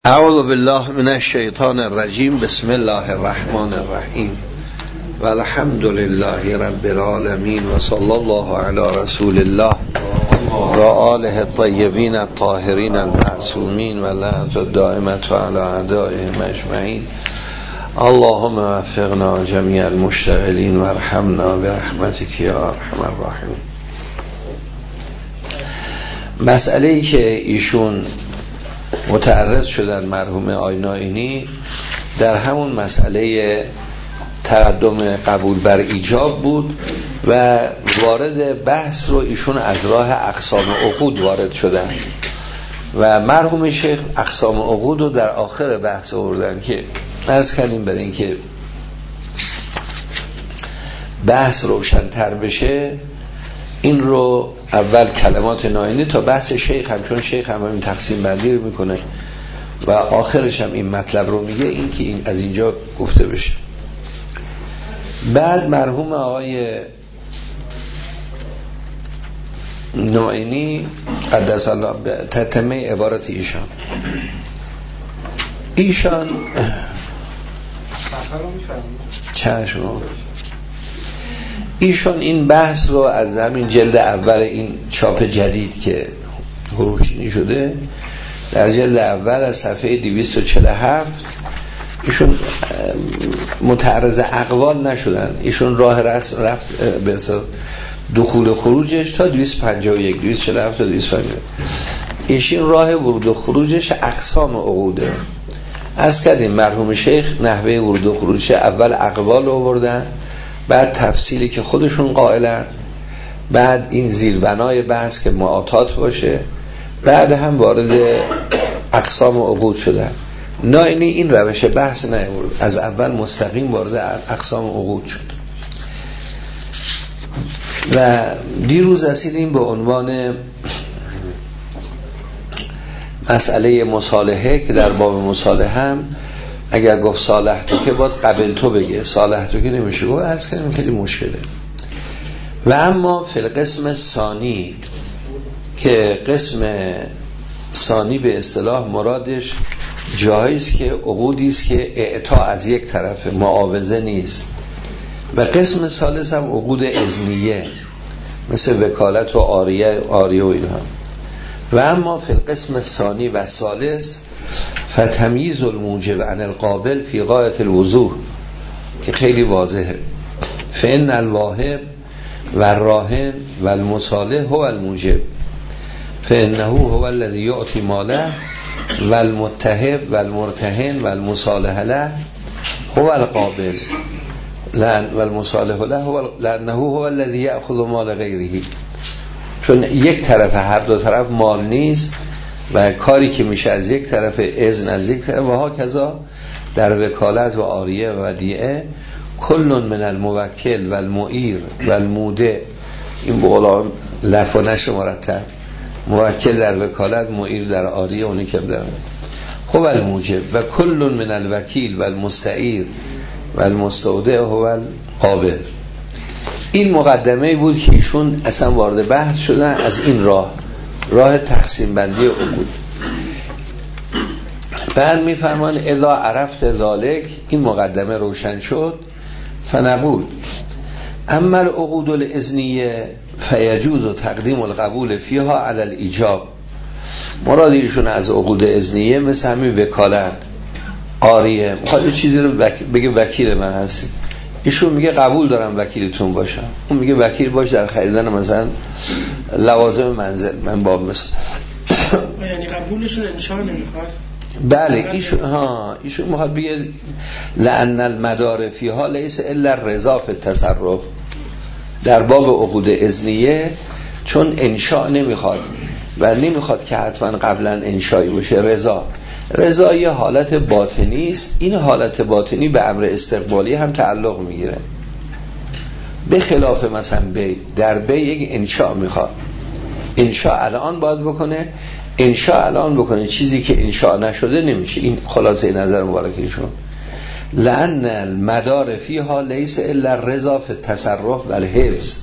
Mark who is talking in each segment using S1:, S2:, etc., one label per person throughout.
S1: اعوذ بالله من الشیطان الرجیم. بسم الله الرحمن الرحیم و الحمد لله رب العالمین و صلی الله علی رسول الله و آله الطیبین الطاهرین المعصومین و لعنت الدائمة علی اعدائهم اجمعین. اللهم وفقنا جمیع المشتغلین و ارحمنا برحمتک یا ارحم الراحمین. مسئله ای که ایشون متعرض شدن مرحوم آینائینی در همون مسئله تقدم قبول بر ایجاب بود و وارد بحث رو ایشون از راه اقسام عقود وارد شدن و مرحوم شیخ اقسام عقود رو در آخر بحث آوردن که عرض کردیم برای اینکه بحث روشن‌تر بشه این رو اول کلمات نائینی تا بحث شیخ هم، چون شیخ هم این تقسیم بندی رو میکنه و آخرش هم این مطلب رو میگه، این که این از اینجا گفته بشه. بعد مرحوم آقای نائینی قدس الله تتمه عبارت ایشان ایشون این بحث رو از همین جلد اول این چاپ جدید که حروفچینی شده در جلد اول از صفحه 247 ایشون متعرض اقوال نشدن، ایشون راه رفت به دخول و خروجش تا 251 247 تا 251 ایشون راه ورود و خروجش اقسام عقوده. از کردیم مرحوم شیخ نحوه ورود و خروجش اول اقوال رو آوردن، بعد تفصیلی که خودشون قائلن، بعد این زیربنای بحث که معاطات باشه، بعد هم وارد اقسام عقود شدن. نائینی این روش بحث نیاورد، از اول مستقیم وارد اقسام عقود شد و دیروز رسیدیم به عنوان مسئله مصالحه که در باب مصالحه هم اگر گفت صالح تو که باید قبل تو بگه، صالح تو که نمیشه گفت، عرض کنیم خیلی مشکله. و اما فی القسم ثانی که قسم ثانی به اصطلاح مرادش جاییست که عقودیست که اعطا از یک طرف معاوضه نیست، و قسم ثالث هم عقود اذنیه مثل وکالت و عاریه و اینها. و اما فی القسم ثانی و ثالث فتمییز الموجب عن القابل فی غایت الوضوح که خیلی واضحه. فإن الواهب و الراهن و المصالح هو الموجب فإنه هو الذي يعطي ماله و المتهب و المرتهن و المصالح له هو القابل و المصالح له لأنه هو الذي يأخذ مال غیره. چون یک طرف، هر دو طرف مال نیست و کاری که میشه از یک طرف اذن از یک طرف و ها کذا در وکالت و عاریه و ودیعه کل من الموکل و المعیر و المودع. این بقولا لفظش مرتب، موکل در وکالت، معیر در عاریه، اونی که در هو الموجب و کل من الوکیل و المستعیر و المستودع هو القابل. این مقدمه بود که ایشون اصلا وارد بحث شدن از این راه تقسیم بندی عقود. بعد میفرمان اذا عرفت ذالک، این مقدمه روشن شد، فنقول اما العقود الاذنیه فیجوز تقدیم القبول فیها علی الایجاب. مراد ایشون از عقود اذنیه مثل همین وکالت، عاریه، میخواد چیزی رو بگه وکیل من هستی، ایشون میگه قبول دارم وکیلتون باشم، اون میگه وکیل باش در خریدن مثلا لوازم منزل، من باب مثلا
S2: یعنی قبولشون انشاء نمیخواد.
S1: بله ایشون میخواد بگه لأن المدار فیها لیس الا رضا فی التصرف. در باب عقود اذنیه چون انشاء نمیخواد و نمیخواد که حتما قبلا انشایی باشه، رضا یه حالت باطنی است، این حالت باطنی به امر استقبالی هم تعلق میگیره، به خلاف مثلا در یک انشاء میخواد، انشاء الان باید بکنه، انشاء الان بکنه، چیزی که انشاء نشده نمیشه. این خلاصه نظر مبارکشون. لأن المدار فیها لیس الا رضا فی التصرف و الحفظ.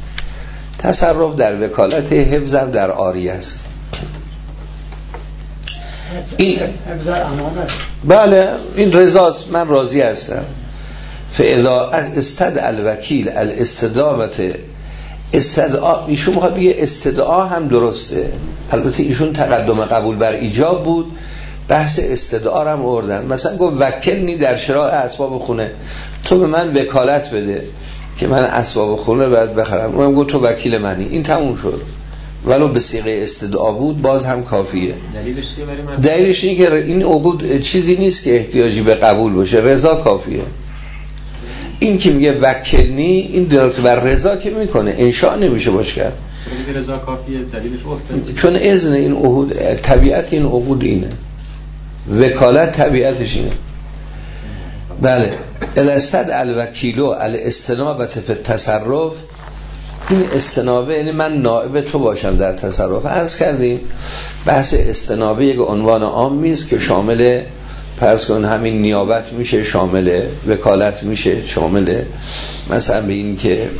S1: تصرف در وکالت، حفظ هم در عاریه است. این بله این رضاست، من راضی هستم. فاذا استدعى الوکیل الاستدامت استدعا، ایشون میخواد بگه استدعا هم درسته، البته ایشون تقدم قبول بر ایجاب بود، بحث استدعا هم آوردن. مثلا گفت وکلنی در شراء اسباب خونه، تو به من وکالت بده که من اسباب خونه باید بخرم. من گفت تو وکیل منی، این تموم شد. ولو به صیغه استدعا بود باز هم کافیه. دلیلش اینه که این عقود چیزی نیست که احتیاجی به قبول باشه، رضا کافیه. این که میگه وکلنی، این دلالت بر رضا که میکنه، انشاء نمیشه باش کرد.
S3: رضا کافیه، دلیلش عرفه.
S1: چون اذن این عقود، طبیعت این عقود اینه، وکالت طبیعتش اینه. بله الاستد الوکیلو الاستنابت فی التصرف، این استنابه یعنی من نائب تو باشم در تصرف. عرض کردیم بحث استنابه یک عنوان عامی است که شامل فرض کن همین نیابت میشه، شامل وکالت میشه، شامل مثلا به این که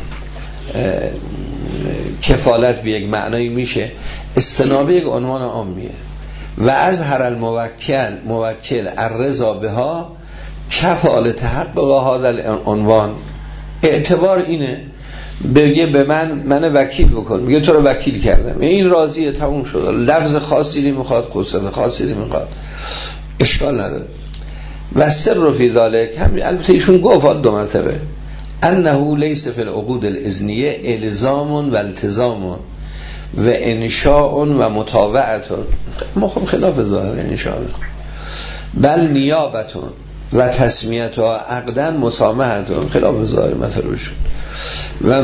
S1: کفالت به یک معنایی میشه. استنابه یک عنوان عامیه. و از هر الموکل الرضا بها کفال تحقق هذا العنوان، اعتبار اینه بگه به من وکیل بکن، میگه تو رو وکیل کردم، این راضیه، تموم شد. لفظ خاصی نمیخواد، قصد خاصی نمیخواد، اشکال نداره. و سر فی ذلک، همین البته ایشون گفت دو مرتبه انه لیس فی العقود الاذنیه الزام و التزام و انشاء و متابعت، ما خب خلاف ظاهر انشاء، بل نیابتون و تسمیت و عقدن مسامحتون، خلاف ظاهر مطلب شد. و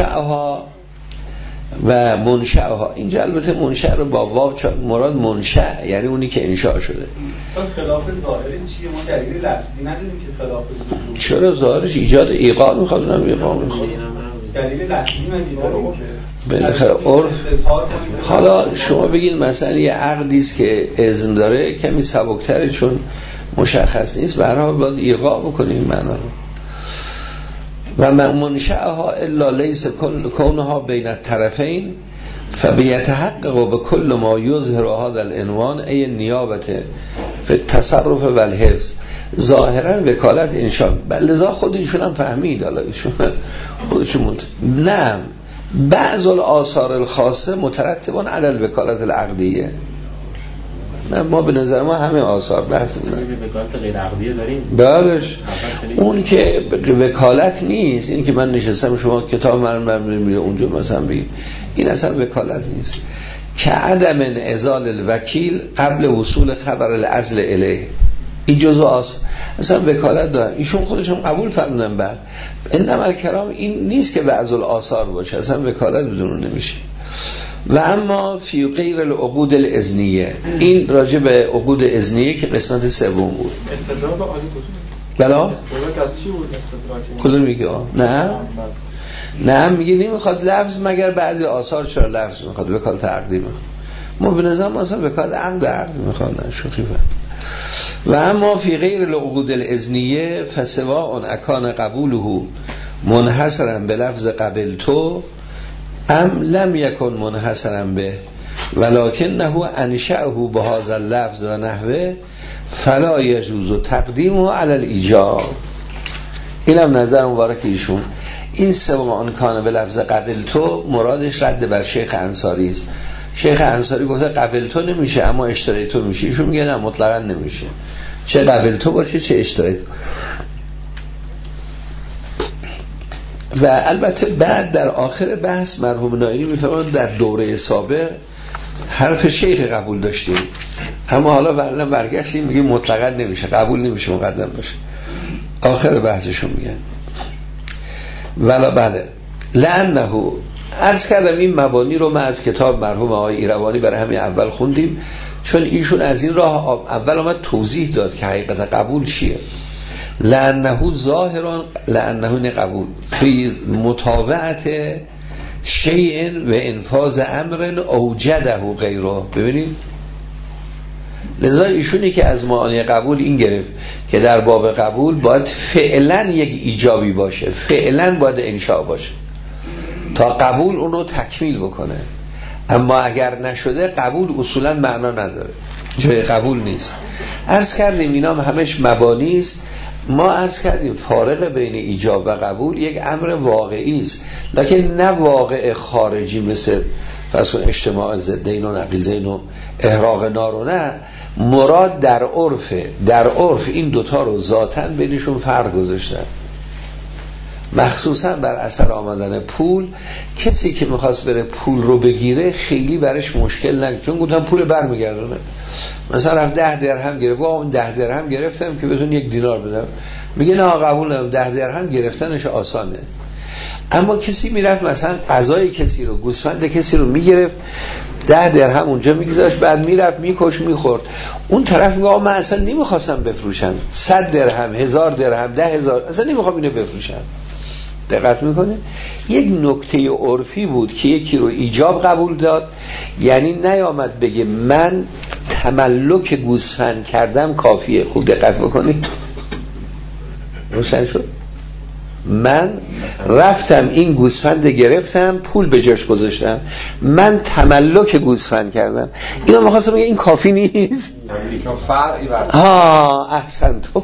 S1: منشأها اینجا البته منشأ رو با واو مراد منشأ یعنی اونی که انشاء شده.
S4: خلاف ظاهر چیه؟ ما دلیل لفظی نداریم که خلاف ظاهر.
S1: چرا ظاهرش ایجاد ایقاع میخواد، اونم ایقاع میخواد.
S4: دلیل لفظی نداریم.
S1: بالاخره عرف. حالا شما بگین مثلا یه عقدی است که اذن داره کمی سبکتره چون مشخص نیست، به هر حال باید ایقاع بکنیم معنا رو. و منشأها الا لیس کونها بین الطرفین فبیتحقق بكل ما یظهر هذا العنوان ای نیابت فی التصرف و الحفظ. ظاهرا وکالت انشاء، لذا خودشون هم فهمید، حالا ایشون خودشون نه بعض الآثار الخاصه مترتبان علی الوکالت العقدیه. نه ما به نظر ما همه آثار بحث
S3: وکالت غیر عقدیه داریم.
S1: بلش اون که وکالت نیست، این که من نشستم شما کتاب من میگه اونجا مثلا بگید، این اصلا وکالت نیست. که عدم انعزال الوکیل قبل وصول خبر العزل الیه، این جزء اصلا وکالت دارن، ایشون خودشون قبول فرمودن. بعد انما الکرام این نیست که بعض الآثار باشه، اصلا وکالت بدون نمیشه. و اما فی غیر العقود الاذنیه، این راجع به عقود اذنیه که قسمت سوم بود.
S4: استدراک عالی
S1: بلا
S4: استدراک از چی بود؟ استدراک
S1: کدوم میگه؟ نه میگه نمیخواد لفظ مگر بعضی آثار چرا لفظ میخواد، وکالت عقدی میخواد. ما به نظر ما اصلا وکالت عقد میخواد، نه شوخی فهم. و اما فی غیر العقود الاذنیه فسواء اکان قبوله منحصرا به لفظ قبلتو ام لم یکن منحصرا به ولکنه انشأه بهذا اللفظ و نحوه فلا یجوز تقدیمه علی الایجاب. اینم نظر مبارک ایشون. این سواء کان به لفظ قبلتو مرادش رد بر شیخ انصاری است. شیخ انصاری گفته قبلتو نمیشه اما اشتریتو میشه، ایشون میگه نه مطلقا نمیشه، چه قبلتو باشه چه اشتریتو. و البته بعد در آخر بحث مرحوم نایینی میفرمایند در دوره سابق حرف شیخ قبول داشتیم، اما حالا برگشتیم میگه مطلقا نمیشه، قبول نمیشه مقدم باشه. آخر بحثشون میگن ولا بله لعنه. عرض کردم این مبانی رو ما از کتاب مرحوم آقای ایروانی برای همین اول خوندیم، چون ایشون از این راه اول آمد توضیح داد که حقیقت قبول چیه. لعنه ظاهران، لعنه قبول فی متابعت شیء و انفاذ امر اوجده غیره. ببینید لذا ایشونی که از معانی قبول این گرفت که در باب قبول باید فعلا یک ایجابی باشه، فعلا باید انشاء باشه تا قبول اونو تکمیل بکنه، اما اگر نشده قبول اصولا معنا نداره. جای قبول نیست. عرض کردیم اینا همش مبانی است. ما عرض کردیم فارق بین ایجاب و قبول یک امر واقعی است، لکن نه واقع خارجی مثل فرض اجتماع ضدین و نقیضین و احراق نار و نه. مراد در عرفه. در عرف این دوتا رو ذاتاً بینشون فرق گذاشتن، مخصوصا بر اثر آمدن پول. کسی که میخواست بره پول رو بگیره خیلی برش مشکل نگه، چون گفتم پول برمیگردونه. مثلا 10 درهم گرفت، اون 10 درهم گرفتم که بهتون 1 دینار بدم، میگه نه قبول ندارم. 10 درهم گرفتنش آسانه. اما کسی میرفت مثلا غذای کسی رو، گوسفند کسی رو میگرفت، 10 درهم اونجا میگذاشت، بعد میرفت میکش میخورد. اون طرف میگه من اصلا نمیخواستم بفروشم، 100 درهم 1000 درهم 10,000 اصلا نمیخوام اینو بفروشم. دقت میکنه؟ یک نکته عرفی بود که یکی رو ایجاب قبول داد، یعنی نیامد بگه من تملک گوسفند کردم کافیه. خوب دقت بکنید، روشن شد؟ من رفتم این گوسفند گرفتم، پول به جاش گذاشتم، من تملک گوسفند کردم. اینا می‌خواستم بگم این کافی نیست. احسن تو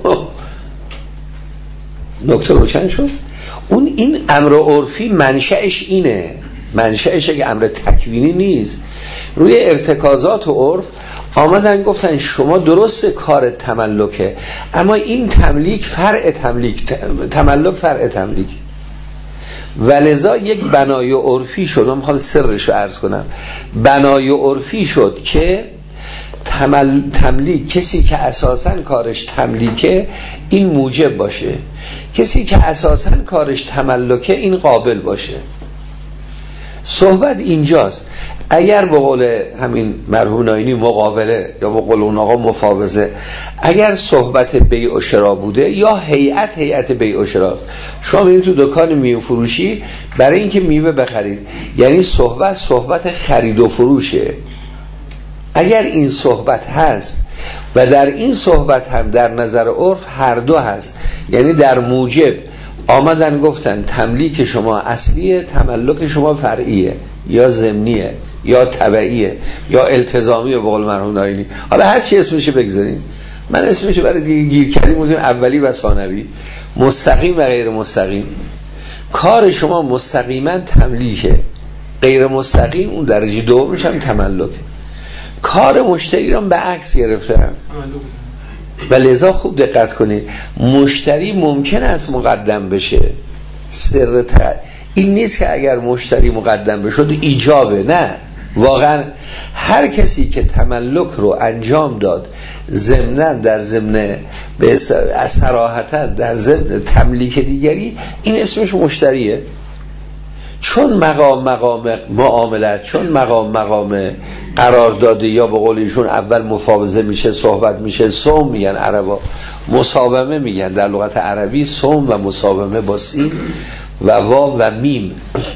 S1: نکته روشن شد. این امر عرفی منشأش اینه، منشأش اگه امر تکوینی نیست. روی ارتکازات و عرف آمدن گفتن شما درست کار تملکه، اما این تملیک فرع تملیک، تملک فرع تملیک. ولذا یک بنای عرفی شد. من میخوام سرش رو عرض کنم. بنای عرفی شد که تملیک، کسی که اساساً کارش تملیکه این موجب باشه، کسی که اساساً کارش تملکه این قابل باشه. صحبت اینجاست. اگر به قول همین مرحوم ناینی مقابله، یا به قول اون آقا مفاوضه، اگر صحبت بیع و شرا بوده یا هیئت بیع و شراست، شما میرید تو دکان میوه فروشی برای اینکه میوه بخرید، یعنی صحبت خرید و فروشه. اگر این صحبت هست و در این صحبت هم در نظر عرف هر دو هست، یعنی در موجب آمدن گفتن تملیک شما اصلیه، تملک شما فرعیه یا ضمنیه یا تبعیه یا التزامیه، به قول مرحوم ناینی. حالا هر چی اسمشه بگذارین، من اسمشه برای دیگه گیر کردیم میگیم اولی و ثانوی، مستقیم و غیر مستقیم. کار شما مستقیما تملیکه، غیر مستقیم اون درجه دومش هم تملکه. کار مشتری رو به عکس گرفتن و لذا خوب دقت کنید، مشتری ممکن است مقدم بشه. سر این نیست که اگر مشتری مقدم بشد ایجابه، نه، واقعا هر کسی که تملک رو انجام داد ضمناً در ضمن به صراحتاً در ضمن تملیک دیگری، این اسمش مشتریه. چون مقام معاملت، چون مقام قرارداد، یا به قول ایشون اول مفاوضه میشه، صحبت میشه، صوم میگن عربا، مساومه میگن در لغت عربی، صوم و مساومه با سین و واو و میم.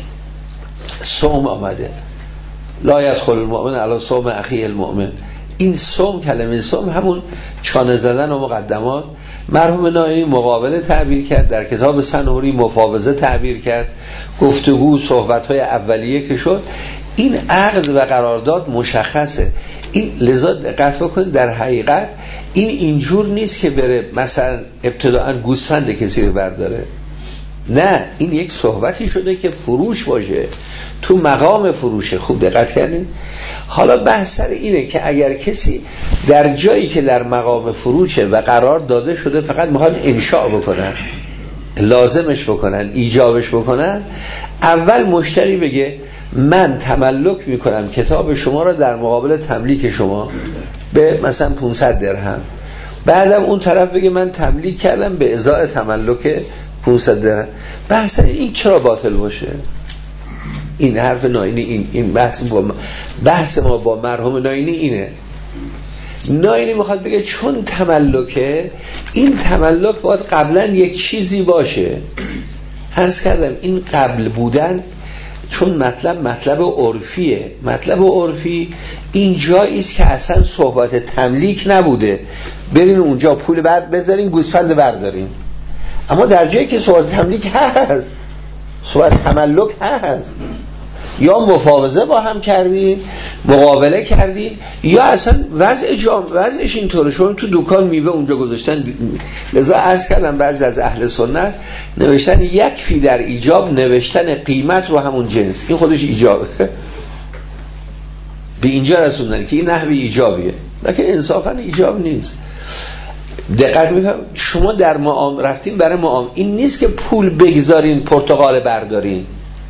S1: صوم آمده، لا يدخل المؤمن علی صوم اخیه المؤمن. این صوم، کلمه صوم همون چانه زدن و مقدمات. مرحوم ناینی مقابله تعبیر کرد، در کتاب سنوری مفاوضه تعبیر کرد، گفتگو، صحبت‌های اولیه که شد. این عقد و قرارداد مشخصه. این لذا دقت بکنید، در حقیقت این اینجور نیست که بره مثلا ابتداءً گوسفند کسی رو برداره، نه، این یک صحبتی شده که فروش باشه، تو مقام فروشه. خوب دقت کردین؟ حالا بحث سر اینه که اگر کسی در جایی که در مقام فروشه و قرار داده شده فقط میخواد انشاء بکنن، لازمش بکنن، ایجابش بکنن، اول مشتری بگه من تملک میکنم کتاب شما را در مقابل تملیک شما به مثلا 500 درهم، بعدم اون طرف بگه من تملیک کردم به ازای تملک 500 درهم. بحث این چرا باطل باشه؟ این حرف ناینی، این بحث ما با مرحوم ناینی اینه. ناینی میخواد بگه چون تملکه، این تملک باید قبلا یک چیزی باشه. عرض کردم این قبل بودن چون مطلب عرفیه. مطلب عرفی این جایی است که اصلا صحبت تملیک نبوده، برین اونجا پول بعد بذارین گوسفند بردارین. اما در جایی که صحبت تملیک هست، صحبت تملک هست، یا مفاوضه با هم کردین، مقابله کردین، یا اصلا وضعش اینطوره. شما تو دکان میوه اونجا گذاشتن. لذا عرض کردم بعضی از اهل سنت نوشتن یکفی در ایجاب نوشتن قیمت رو همون جنس، این خودش ایجابه. به اینجا رسوندن که این نحوی ایجابیه، لکن انصافا ایجاب نیست. دقت میکنم شما در رفتین برای این نیست که پول بگذارین پرتقال بردارین،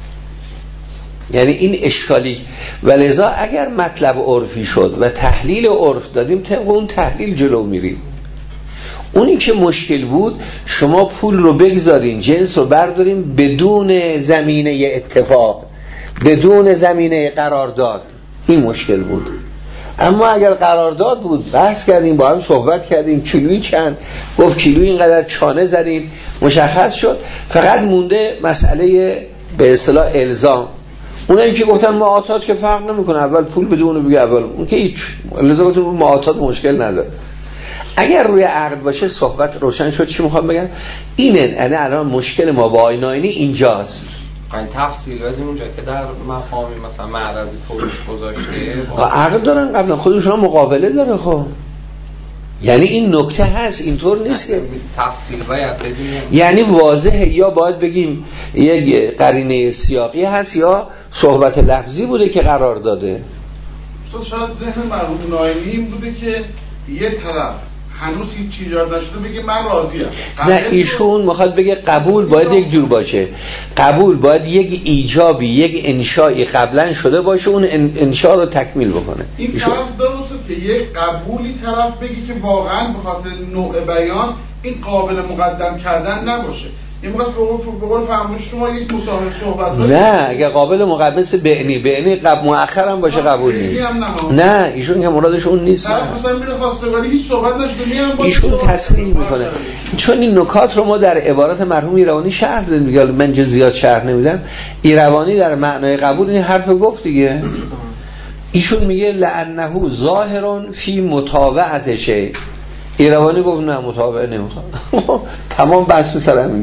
S1: یعنی این اشکالی. ولذا اگر مطلب عرفی شد و تحلیل عرف دادیم طبق اون تحلیل جلو میریم. اونی که مشکل بود شما پول رو بگذارین، جنس رو بردارین بدون زمینه اتفاق، بدون زمینه قرارداد، این مشکل بود. اما اگر قرارداد بود، بحث کردیم، با هم صحبت کردیم، کیلویی چند، گفت کیلویی اینقدر، چانه زدیم، مشخص شد، فقط مونده مسئله به اصطلاح الزام. اونایی که گفتن معاطات که فرق نمیکنه، اول پول بده اونو بگه اول، اون که هیچ الزامات رو معاطات مشکل نداره. اگر روی عقد باشه صحبت روشن شد. چی میخوام بگم؟ اینه، یعنی الان مشکل ما با آیین اینجاست.
S5: این تفصیل بدیم اونجا که در مفاهیم مثلا معرضی فروش گذاشته
S1: عقد دارن قبلا، خودشون مقابله داره. خب یعنی این نکته هست، اینطور نیست
S5: تفصیل باید بدیم.
S1: یعنی واضحه، یا باید بگیم یک قرینه سیاقی هست یا صحبت لفظی بوده که قرار داده.
S6: شاید ذهن مرحوم ناینی این بوده که یه طرف هنوز هیچ چیز یاد نشده بگه من راضیم.
S1: نه، ایشون میخواد بگه قبول باید یک جور باشه. قبول باید یک ایجابی، یک انشایی قبلا شده باشه، اون انشا رو تکمیل بکنه.
S6: این طرف درسته که یک قبولی طرف بگی که واقعا به خاطر نوع بیان این قابل مقدم کردن نباشه. این موقع به قول فرمایش شما یک مصاحبه صحبت دارید.
S1: نه، اگه قابل مقدمه بعینی قبل مؤخر هم باشه قبول نیست. نه، ایشون که مرادش اون نیست.
S6: طرف مثلا میره خواستگاری هیچ صحبت نشده، میام با
S1: ایشون تصریح میکنه. چون این نکات رو ما در عبارات مرحوم ایروانی شرح دادیم. میگه من زیاد شرح نمیدم. ایروانی در معنای قبول این حرف گفت دیگه. ایشون میگه لعنه ظاهر فی متابعت شیء. ایروانی گفت نه، متابعه نمیخواد. تمام بحث سر همینه.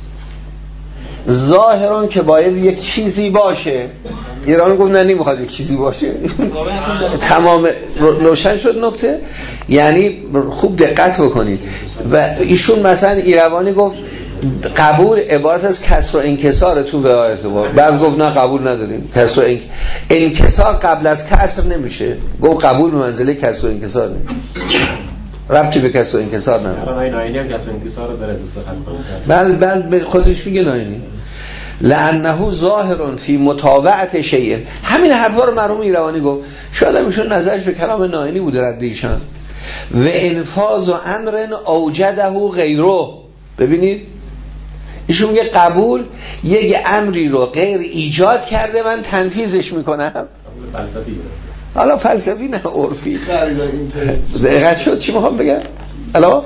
S1: ظاهران که باید یک چیزی باشه. ایرانی گفت نه، نمیخواد یک چیزی باشه. تمام روشن شد نکته. یعنی خوب دقت بکنید. و ایشون مثلا ایروانی گفت قبول عبارت از کسر و انکسار تو به اعتبار. بعد گفت نه، قبول نداریم. کسر و انکسار قبل از کسر نمیشه. گفت قبول به منزله کسر و انکسار نمیشه. ربطی به کسر و انکسار نداره.
S3: ناینی هم کسر و انکسار رو داره دوست خلق.
S1: بل خودش میگه ناینی. لعنه ظاهر فی متابعت شیء. همین حرفا رو مرحوم ایروانی گفت. شاید ایشون نظرش به کلام ناینی بوده رد ایشان. و انفاذ امر اوجده غیره. ببینید ایشون میگه قبول یک امری رو غیر ایجاد کرده، من تنفیذش میکنم.
S3: فلسفی.
S1: حالا فلسفی نه، عرفی. دقیقاً شد چی میخوام بگم؟ الان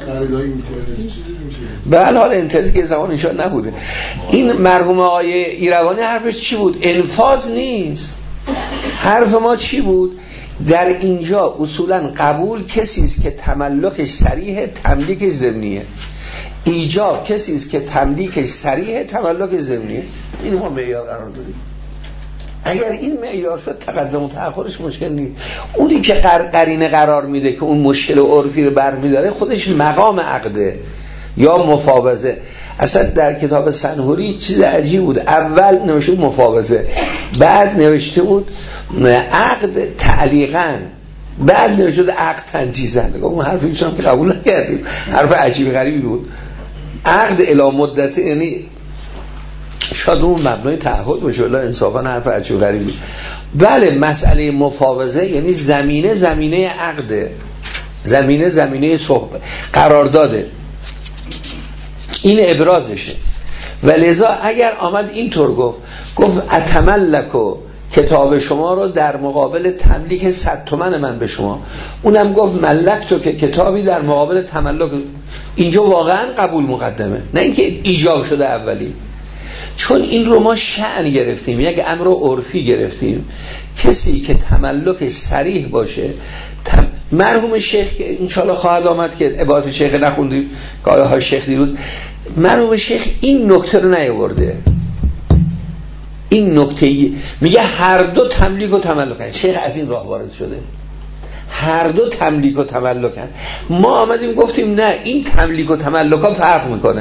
S1: به حال اینترنت که زمان ایشان نبوده. این مرحوم آقای ایروانی حرفش چی بود؟ انفاذ نیست. حرف ما چی بود؟ در اینجا اصولا قبول کسی است که تملکش صریح، تملیکش ضمنیه. ایجاب کسی است که تملیکش صریح، تملکش ضمنیه. این ما معیار قرار دادیم. اگر این معیار شد تقدم و تأخرش مشکل نیست. اونی که قرینه قرار میده که اون مشکل عرفی رو برمی‌داره خودش مقام عقده یا مفاوضه. اصلا در کتاب سنهوری چیز عجیب بود. اول نوشته بود مفاوضه، بعد نوشته بود عقد تعلیقاً، بعد نوشته بود عقد تنجیزاً. اون حرفی که قبول نکردیم، حرف عجیب غریبی بود. عقد الی مدت، یعنی شاید اون مبنای تعهد باشه، ولی انصافا حرف عجیب غریبی. بله، مسئله مفاوضه یعنی زمینه عقده، زمینه صحبت قرارداده، این ابرازشه. و لذا اگر آمد اینطور گفت اتملکو کتاب شما رو در مقابل تملیک 100 تومن من به شما، اونم گفت ملک تو که کتابی در مقابل تملک. اینجا واقعا قبول مقدمه، نه اینکه ایجاب شده اولی. چون این رو ما شأن گرفتیم، یک امر عرفی گرفتیم. کسی که تملک صریح باشه، مرحوم شیخ که انشالله خواهد آمد که عبارت شیخ نخوندیم که آیه ها، شیخ دیروز، مرحوم شیخ این نکته رو نیاورده. مرحوم شیخ میگه قبول یک چیزی باشه، قبول باید یک چیزی باشه. قبول باید یک چیزی باشه. این نکته میگه هر دو تملیک و تملکن. شیخ از این راه وارد شده، هر دو تملیک و تملکن. ما آمدیم گفتیم نه، این تملیک و تملکا فرق میکنه.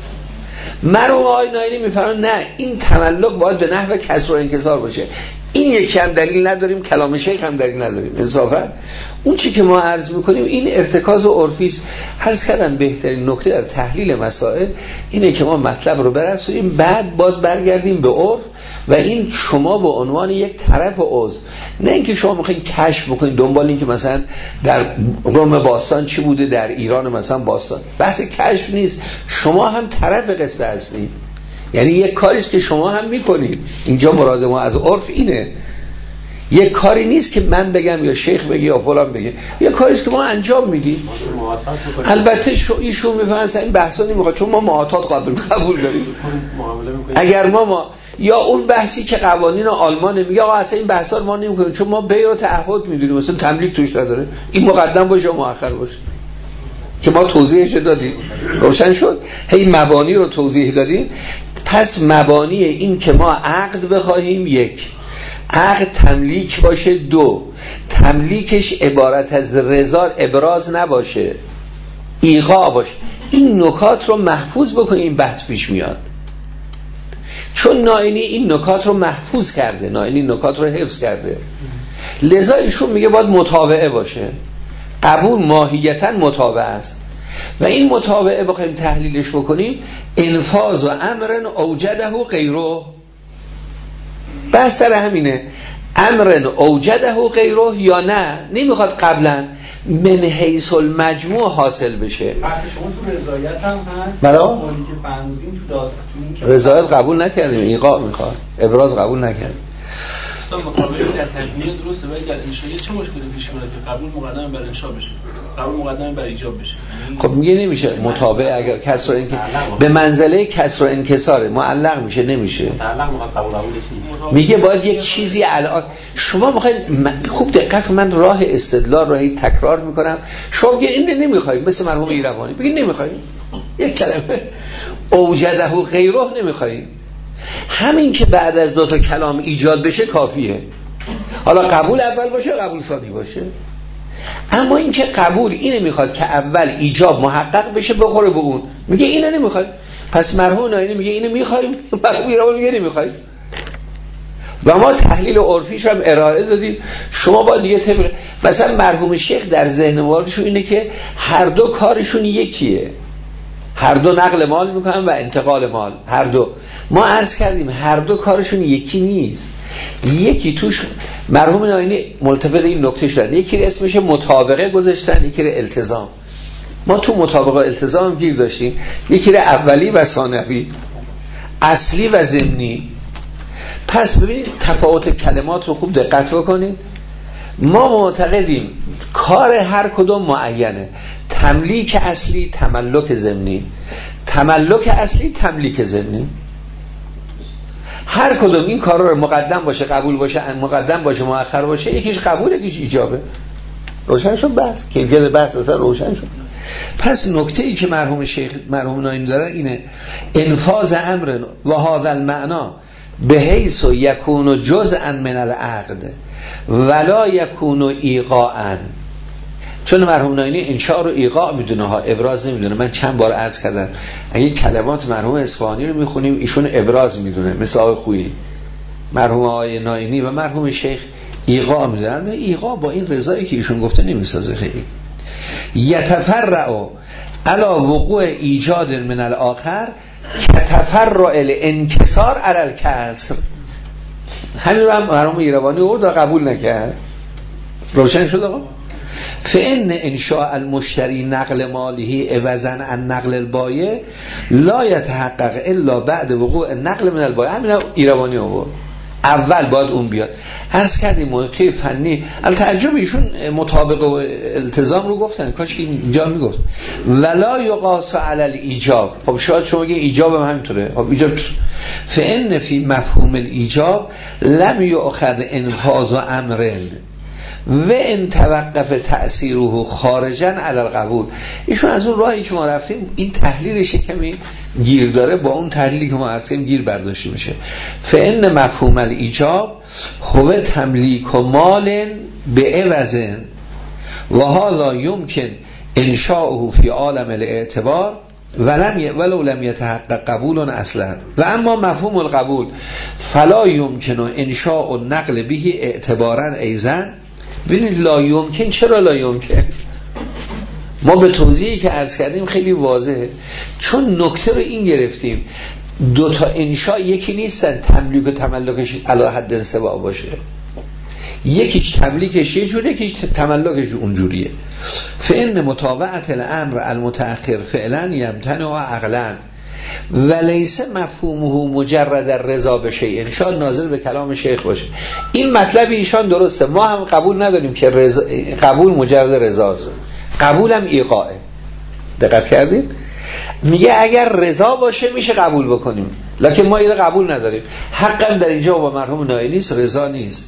S1: مرحوم آقای ناینی میفرمایند نه، این تملک باید به نحو کسر و انکسار باشه. این یکی هم دلیل نداریم، کلام شیخ هم دلیل نداریم. انصافا اون چی که ما عرض میکنیم این ارتکاز عرفی است. عرض کردم بهترین نکته در تحلیل مسائل اینه که ما مطلب رو برسونیم، بعد باز برگردیم به عرف و این شما به عنوان یک طرف عضو، نه اینکه شما میخواین کشف بکنید دنبال این که مثلا در روم باستان چی بوده، در ایران مثلا باستان. بحث کشف نیست، شما هم طرف قصه هستید. یعنی یک کاریست که شما هم میکنید. اینجا مراد ما از عرف اینه، یک کاری نیست که من بگم یا شیخ بگه یا فلان بگه، یک کاریست که ما انجام میدیم. البته ایشون میفهمن این بحثا نمیخواد، چون ما معاطات قبول داریم. اگر ما یا اون بحثی که قوانین آلمان میگه آقا اصلا این بحثا رو ما نمیکنیم چون ما بیع و تعهد میدونیم، مثلا تملیک توش نداره، این مقدم باشه و مؤخر باشه که ما توضیحش دادیم، روشن شد. هی مبانی رو توضیح دادیم. پس مبانی این که ما عقد بخواهیم، یک، عقد تملیک باشه، دو، تملیکش عبارت از رضا ابراز نباشه، ایقاع باشه. این نکات رو محفوظ بکنیم، این بحث پیش میاد. چون ناینی این نکات رو محفوظ کرده، ناینی نکات رو حفظ کرده، لذا ایشون میگه باید متابعه باشه. قبول ماهیتاً متابعه است و این متابعه بخوایم تحلیلش بکنیم، انفاذ و امرن اوجده غیره. بحث سر همینه، امرن اوجده غیره یا نه نمیخواد قبلا من حیث المجموع حاصل بشه.
S4: وقتی شما تو رضایت هم هست
S1: بلا
S4: قولی که فرمودین تو داستان
S1: رضایت قبول نکردیم، ایقاع میخواد، ابراز قبول نکردیم.
S2: مقابله در تجمیع درسته، ولی در انشایی چه مشکلی پیش میاد که قبول مقدم بر انشا بشه، قبول مقدم بر ایجاب بشه؟
S1: خب میگه نمیشه متابع، اگر کسر این به منزله کسر و انکساره معلق میشه، نمیشه میگه باید یک چیزی الان شما میخواید. خوب دقت کن، من راه استدلال رو هی تکرار میکنم. شما میگه این نمیخواید، مثل مرحوم ایروانی بگید نمیخواید، یک کلمه اوجده غیره نمیخواید. همین که بعد از دو تا کلام ایجاد بشه کافیه. حالا قبول اول باشه قبول ثانی باشه. اما این که قبول اینه میخواد که اول ایجاب محقق بشه بخوره به اون، میگه اینو نمیخواد. پس مرحوم ناینی میگه اینو میخوایم، مرحوم ایروانی میگه نمیخوایم. و ما تحلیل عرفیش هم ارائه دادیم. شما با دیگه طبق مثلا مرحوم شیخ در ذهن ماردشون اینه که هر دو کارشون یکیه، هر دو نقل مال میکنن و انتقال مال، هر دو. ما عرض کردیم هر دو کارشون یکی نیست. یکی توش مرحوم ناینی ملتفت این نکته شدن، یکی اسمش مطابقه گذاشتن، یکی التزام. ما تو مطابقه التزام گیر داشتیم، یکی اولی و ثانوی، اصلی و ضمنی. پس ببینید تفاوت کلمات رو خوب دقت بکنید. ما معتقدیم کار هر کدوم معینه، تملیک اصلی، تملک ضمنی، تملک اصلی، تملیک ضمنی. هر کدوم این کارا رو مقدم باشه قبول باشه، مقدم باشه مؤخر باشه، یکیش قبول یکیش ایجابه. روشن شد بحث، کیفیت بحث اصلا روشن شد. پس نکته ای که مرحوم ناینی داره اینه، انفاذ امر و هذا المعنا به حیث یکون جزءا من العقد ولا یکون ایقاعا. چون مرحوم ناینی انشاء رو ایقاع میدونه ها، ابراز نمیدونه. من چند بار عرض کردم اگه کلمات مرحوم اصفهانی رو میخونیم ایشون ابراز میدونه، مثل آقای خویی. مرحوم آقای ناینی و مرحوم شیخ ایقاع میدونن. ایقاع با این رضایی که ایشون گفته نمیسازه. خیلی یتفرع علی وقوع ایجاد من الاخر کتفرع الانکسار علی الکسر. همین رو هم مرحوم ایروانی آورد و قبول نکرد. روشن شد آقا؟ فإن انشاء المشتری نقل ماله عوضا عن نقل البایع لا يتحقق الا بعد وقوع نقل من البایع. همین ایروانی آورد. اول باید اون بیاد. عرض کردیم موقع فنی التعجب ایشون مطابق و التزام رو گفتن، کاش که اینجا میگفت ولا یقاس علی الایجاب. خب شاید شما بگید ایجاب هم همینطوره. خب ایجاب فإن فی مفهوم الایجاب لم یؤخذ انفاذ امر و ان توقف تأثیره خارجا علی القبول. ایشون از اون راهی که ما رفتیم این تحلیلش کمی گیر داره، با اون تحلیلی که ما عرضیم گیر برداشته میشه. فان مفهوم الایجاب هو تملیک و مال به عوض و هذا یمکن انشاؤه فی عالم الاعتبار ولو لم يتحقق قبول اصلا. و اما مفهوم القبول فلا یمکن انشاء النقل به اعتبارا ایضا. ببینید لا یمکن، چرا لا یمکن؟ ما به توضیحی که عرض کردیم خیلی واضحه، چون نکته رو این گرفتیم دو تا انشاء یکی نیستن، تملیک و تملکش علی حد سواء باشه، یکیش تملیکش یه جوره، یکیش تملکش اونجوریه. فإن متابعت الامر المتأخر فعلا یمتنع عقلا ولیس مفهومه مجرد الرضا بشیء. شاید ناظر به کلام شیخ باشه، این مطلب ایشان درسته، ما هم قبول نداریم که قبول مجرد رضاست، قبولم ایقاعه. دقت کردید؟ میگه اگر رضا باشه میشه قبول بکنیم، لکن ما اینو قبول نداریم. حقم در اینجا با مرحوم نایی نیست، رضا نیست.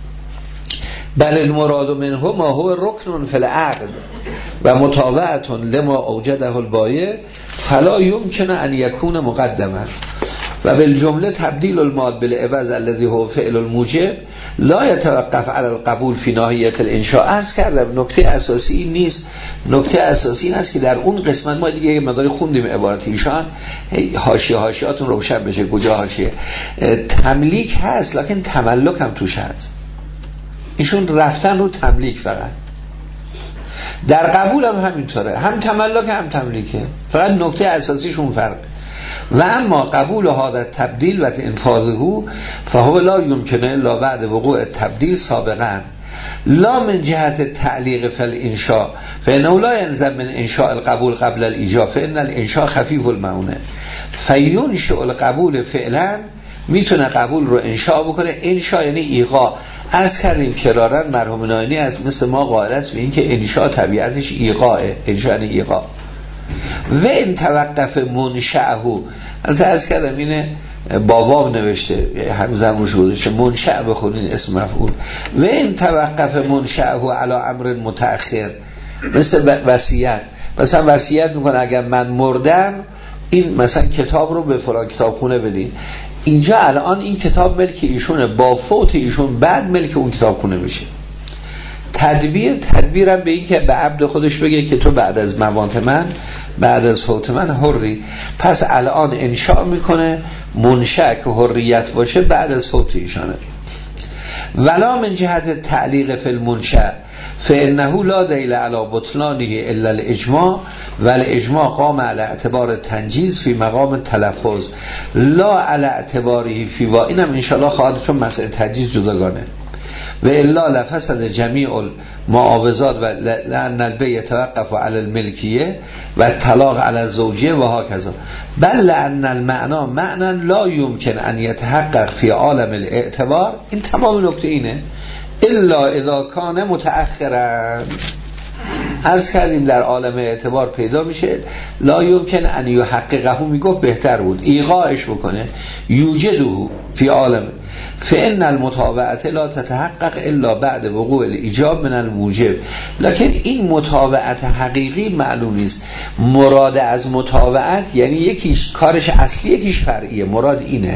S1: بل المراد منه ما هو رکن فی العقد و متابعت لما اوجده البایع فلا یمکن ان یکون مقدما و بالجمله تبدیل المال بالعوض الذي هو فعل الموجب لا يتوقف على القبول فی ناحیه الانشاء. عرض کردم نکته اساسی این نیست، نکته اساسی این است که در اون قسمت ما دیگه مقداری خوندیم عبارت ایشان، حاشیه‌هاشیاتون روشن بشه کجا حاشیه. تملیک هست لکن تملک هم توش هست، ایشون رفتن رو تملیک فقط. در قبول هم همینطوره، هم تملک هم تملیکه، فقط نکته اساسیشون فرق. و اما قبول هذا تبدیل و انفاذه فهو لا يمكن الا بعد وقوع التبدیل سابقا لا من جهت تعلیق فی الانشاء فانه لا يلزم من انشاء القبول قبل الايجاب فان الانشاء خفیف المعونه فینشئ القبول فعلا. میتونه قبول رو انشاء بکنه، انشاء یعنی ایقاع. عرض کردیم کرارن مرحوم ناینی از مثل ما قائل است به این که انشاء طبیعتش ایقاعه، انشاء یعنی ایقاع. و این توقف منشأه، البته عرض کردم اینه باباب نوشته هنوزم روش گذاشته منشأ بخونین اسم مفعول. و این توقف منشأه علی امر متأخر، مثل وصیت، مثلا وصیت میکنه اگر من مردم این مثلا کتاب رو به فلان کتابخونه بدین. اینجا الان این کتاب ملک ایشونه، با فوت ایشون بعد ملک اون کتابخونه میشه. تدبیرم به این که به عبد خودش بگه که تو بعد از موت من، بعد از فوت من حری، پس الان انشاء میکنه منشأ که حریت باشه بعد از فوت ایشانه. ولا من جهت تعلیق فی المنشأ فانه لا دلیل علی بطلانه الا الاجماع والاجماع قام علی اعتبار تنجیز فی مقام تلفظ لا علی اعتباره فی و اینم انشاءالله خواهد چون مسئله تنجیز جداگانه. و الا لفسد جمیع المعاوضات و لأن البیع يتوقف على الملکیه و طلاق علی الزوجیه و هاکذا بل لأن المعنى معنى لا يمكن ان يتحقق فی عالم الاعتبار. این تمام نکته اینه، الا اذا کان متأخرا. عرض کردیم در عالم اعتبار پیدا میشه، لا یمکن ان یحققه، میگفت بهتر بود ایقاعش بکنه، یوجده فی عالم فان المتابعه لا تتحقق الا بعد وقوع الايجاب من الموجب. لکن این متابعت حقیقی معلوم نیست. مراد از متابعت یعنی یکیش کارش اصلی یکیش فرعیه، مراد اینه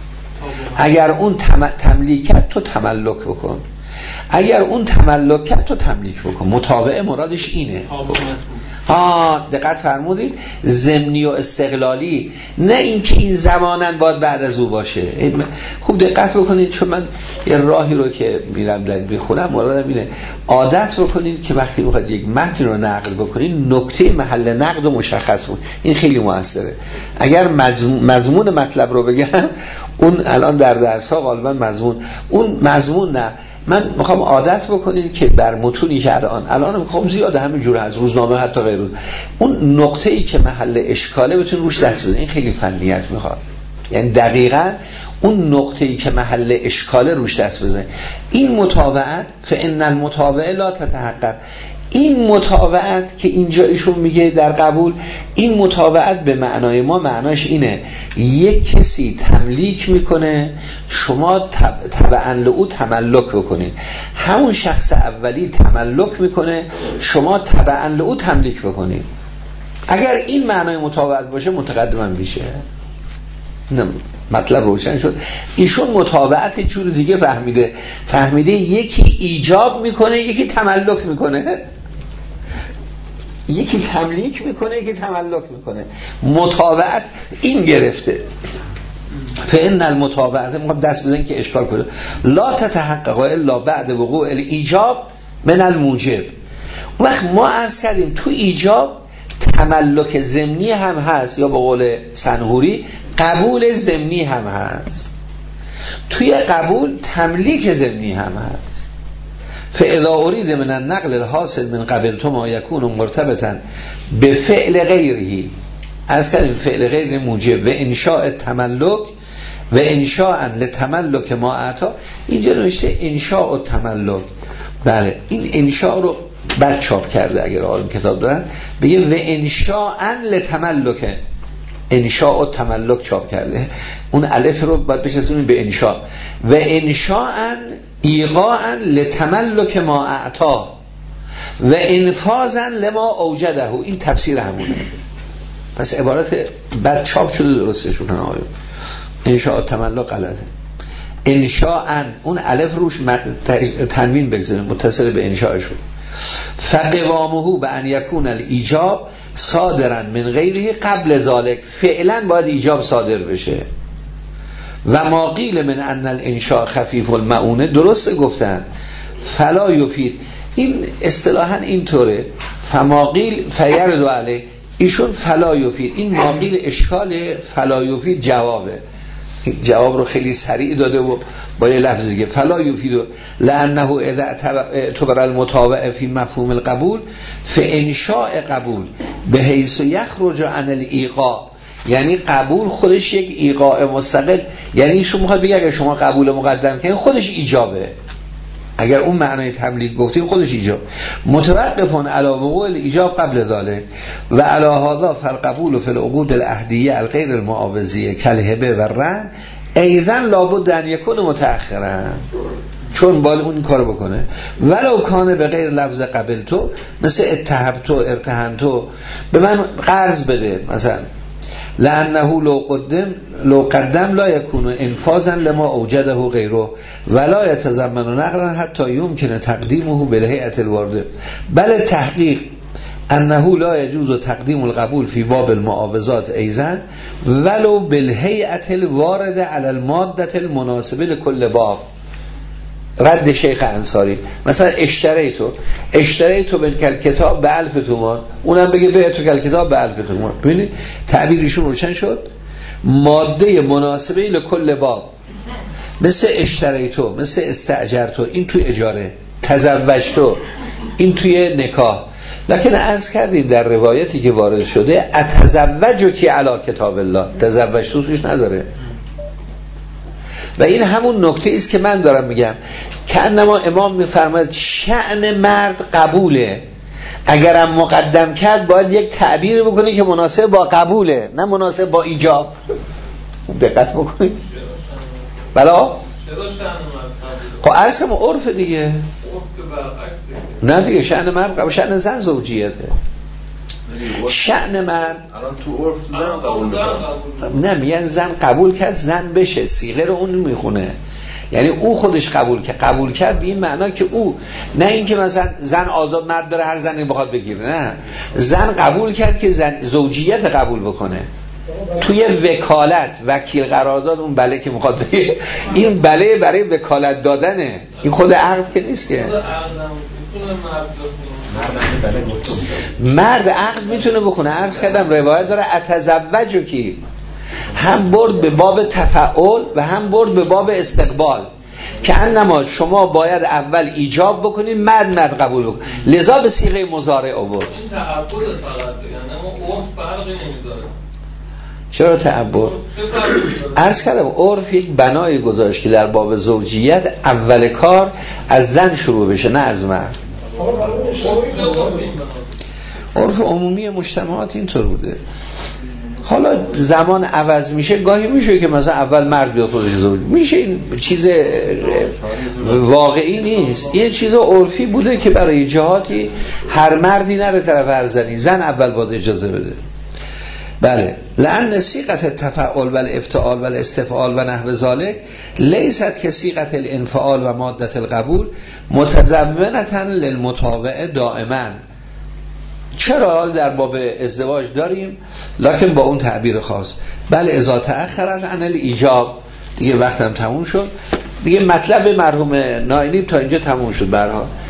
S1: اگر اون تملیکت تو تملک بکن، اگر اون تملک کرد تو تملیک بکن. متابعه مرادش اینه. دقت فرمودید، ضمنی و استقلالی، نه اینکه این زمانن باید بعد از او باشه. خوب دقت بکنید، چون من یه راهی رو که میرم بخونم مرادم اینه عادت بکنید که وقتی بخواید یک متن رو نقل بکنید نکته محل نقد رو مشخص کنید. این خیلی موثره. اگر مضمون مطلب رو بگم، اون الان در درس ها غالبا اون مضمون نه، من میخوام عادت بکنید که بر متونی که الان میخوام زیاده همین جوره از روزنامه حتی غیر روز، اون نقطه‌ای که محل اشکاله بتون روش دست بزنید. این خیلی فنیت میخواد، یعنی دقیقاً اون نقطه‌ای که محل اشکاله روش دست بزنید. این متابعت فإن المتابعه لا تتحقق، این متابعت که اینجا ایشون میگه در قبول، این متابعت به معنای ما معناش اینه یک کسی تملیک میکنه، شما تبعاً له تملک بکنید. همون شخص اولی تملک میکنه، شما تبعاً له تملیک بکنید. اگر این معنای متابعت باشه متقدما میشه. مطلب روشن شد. ایشون متابعت جور دیگه فهمیده یکی ایجاب میکنه، یکی تملک میکنه، یکی تملیک میکنه، یکی تملک میکنه. متابعت این گرفته. فإن المتابعت دست بزن که اشکال کنه لا تتحقق الا بعد وقوع الایجاب من الموجب. وقت ما عرض کردیم تو ایجاب تملک ضمنی هم هست، یا به قول سنهوری قبول ضمنی هم هست. توی قبول تملیک ضمنی هم هست. فاذا اريد من النقل الحاصل من قبلت ما يكون مرتبطا بفعل غیره، از کردیم فعل غیر موجب و انشاء تملک و انشاء لتملک ما اعطا. اینجا نوشته انشاء و تملک. بله این انشاء رو بعد چاپ کرده اگر آقایون کتاب دارن، بگه و انشاء لتملک، انشاء و تملک چاپ کرده. اون الف رو باید بشستونیم به انشاء و انشاء ایقاء لتملک ما اعطا و انفاذا لما اوجده. این تفسیر همونه. پس عبارت بعد چاپ شده درستش بکنه آقایون. انشاء تملک غلطه. انشاء اون الف روش تنوین بگذاریم متصل به انشاء شد. فقوامه به ان یکون الایجاب صادرا من غیره قبل ذلك، فعلا باید ایجاب صادر بشه. و ما قیل من ان الانشاء خفیف المعونه، درست گفتن فلا یفید. این اصطلاحا اینطوره. فما قیل فیرد علیه، ایشون فلا یفید. این ما قیل اشکال فلا یفید جوابه. جواب رو خیلی سریع داده و با یه لفظ دیگه فلا یفید لانه اذا اعتبر المتابع فی مفهوم القبول فانشاء قبول به حیث یخرج عن الایقاع، یعنی قبول خودش یک ایقاع مستقل. یعنی ایشون میخواد بگه اگر شما قبول مقدم کنید خودش ایجابه، اگر اون معنای تملیک گفتیم خودش ایجاب. متوقفون علی وقوع الایجاب قبل ذلك و علی هذا فالقبول فی العقود العهدیه الغیر المعاوضیه کالهبه و رهن ایضا لابد ان یکون متأخرا، چون باید اون کارو بکنه. ولو کانه به غیر لفظ قبلتو، مثل اتهبتو ارتهنتو، به من قرض بده مثلا، لانه لو قدم لا یکون انفاذا لما اوجده غیره ولا یتضمن نقلا حتی یمکن تقدیمه بالهیئة الوارده، بل تحقیق انه لا یجوز تقدیم القبول فی باب المعاوضات ایضا ولو بالهیئة الوارده علی الماده المناسبه لكل باب. رد شیخ انصاری مثلا اشتریتو بالکل کتاب به 1000 تومان، اونم بگه به تو کل کتاب به 1000 تومان. ببینید تعبیرشون روشن شد. ماده مناسبه لکل باب، مثل اشتریتو، مثل استاجرتو، این توی اجاره، تزوجتو این توی نکاح. لکن عرض کردیم در روایتی که وارد شده اتزوجو کی علی کتاب الله، تزوجتو توش نداره. و این همون نکته است که من دارم میگم که انما امام میفرماید شأن مرد قبوله، اگرم مقدم کرد باید یک تعبیر بکنی که مناسب با قبوله، نه مناسب با ایجاب. دقت بکنید. بلا خب عرض کنم عرف دیگه، نه دیگه شأن مرد قبول، شأن زن زوجیته. شأن مرد
S6: الان تو عرف زن قبول میکنه،
S1: نه میگن زن قبول کرد زن بشه، صیغه رو اون میخونه. یعنی او خودش قبول کرد به این معنا که او، نه اینکه مثلا زن آزاد مرد داره هر زنی بخواد بگیره، نه، زن قبول کرد که زن زوجیت قبول بکنه. توی وکالت وکیل قرارداد اون بله که میخواد بگیره، این بله برای وکالت دادنه، این خود عقد که نیست که. مرد عقد میتونه بکنه. عرض کردم روایت داره اتزوجو کی، هم برد به باب تفعول و هم برد به باب استقبال، که انما شما باید اول ایجاب بکنید مرد قبول بکنید، لذا به صیغه مضارع آورد.
S2: این تعبد فقط، یعنی اون فرقی نمیذاره.
S1: چرا تعبد؟ عرض کردم عرف یک بنای گذاشت که در باب زوجیت اول کار از زن شروع بشه نه از مرد. عرف عمومی مجتمعات اینطور بوده. حالا زمان عوض میشه، گاهی میشه که مثلا اول مرد بیاد خودش زوج میشه، این چیز واقعی نیست، یه چیز عرفی بوده که برای جهاتی هر مردی نره طرف هر زنی، زن اول باید اجازه بده. بله، لأن صيغة التفاعل و الافتعال و الاستفعال و نحو ذلك لیست که صيغة الانفعال و مادة القبول متضمنة للمطاوعه دائما. چرا در باب ازدواج داریم لکن با اون تعبیر خاص. بله اذا تأخرت عن الایجاب، دیگه وقتم تموم شد دیگه، مطلب مرحوم ناینی تا اینجا تموم شد. برها